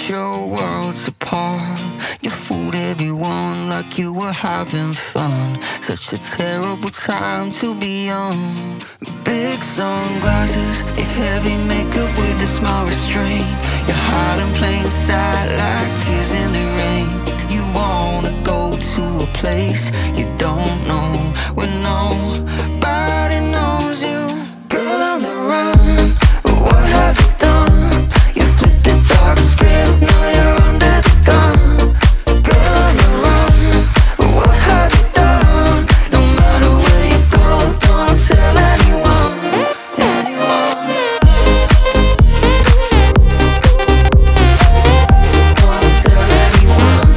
your worlds apart. You fooled everyone like you were having fun. Such a terrible time to be young. Big sunglasses, your heavy makeup with a small restraint. You're hiding plain sight like tears in the rain. You wanna go to a place you don't know, where nobody knows you. Girl on the run, what have you done? You flipped the dark script, now you're under the gun. Girl on the run, what have you done? No matter where you go, don't tell anyone, anyone. Don't tell anyone.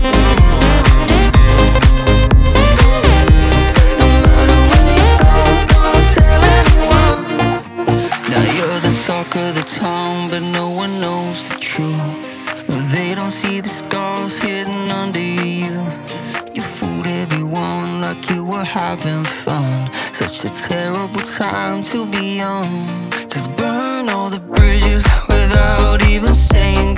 No matter where you go, don't tell anyone. Now you're the talk of the town, but no one knows the truth. No, they don't see the scars hidden under your youth. You fooled everyone like you were having fun. Such a terrible time to be young. Just burn all the bridges without even saying